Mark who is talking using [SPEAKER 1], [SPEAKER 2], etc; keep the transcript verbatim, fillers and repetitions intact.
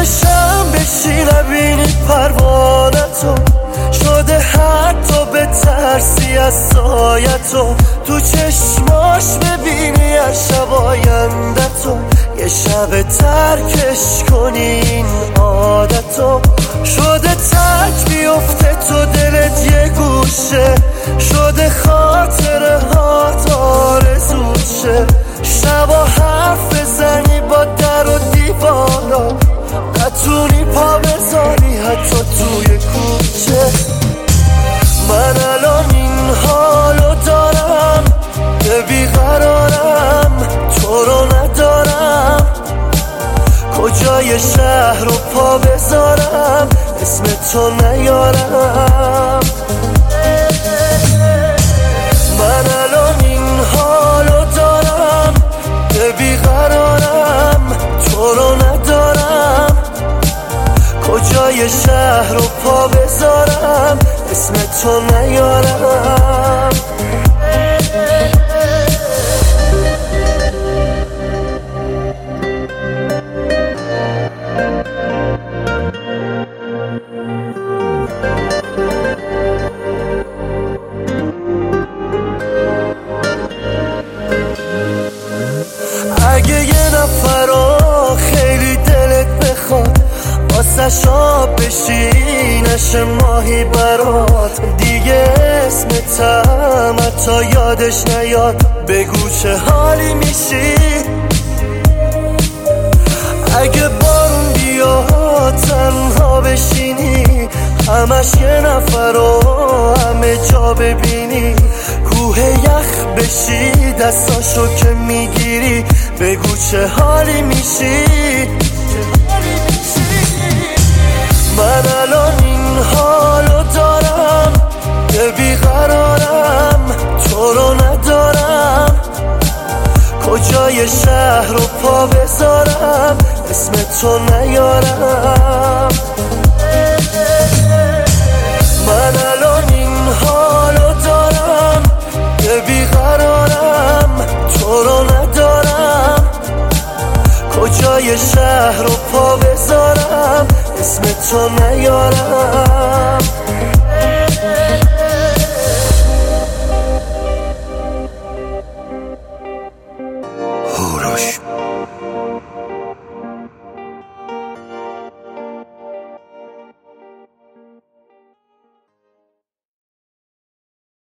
[SPEAKER 1] چشم بشی نبینی پروانتو، شده حتی به ترسی از سایتو، تو چشماش ببینی از شب آیندتو، یه شب ترکش کنی این عادتو. شده تک بیفته تو دلت یه گوشه، شده خاطره هات آرزوشه، شبا حرف بزنی با در و دیوارا، نتونی پا بذاری حتی توی کوچه. من الان این حالو دارم که بیقرارم، تو رو ندارم، کجای شهر رو پا بذارم اسم تو نیارم. من الان این حالو دارم که بیقرارم، تو رو ندارم، کجای شهر رو پا بذارم اسم تو نیارم. اگه یه نفر رو خیلی دلت بخواد، واسه شاب بشی نشه ماهی برات، دیگه اسمتم حتی یادش نیاد، بگو چه حالی میشی. اگه بارون بیاد تنها بشینی، همش یه نفر رو همه جا ببینی، کوه یخ بشی دستاشو که میگیری، بگو چه حالی میشی. من الان این حالو دارم که بیقرارم، تو رو ندارم، کجای شهر رو پا بذارم اسم تو نیارم. من الان این حالو دارم که بیقرارم، تو رو ندارم، کجای شهر رو پا بذارم اسم تو نیارم.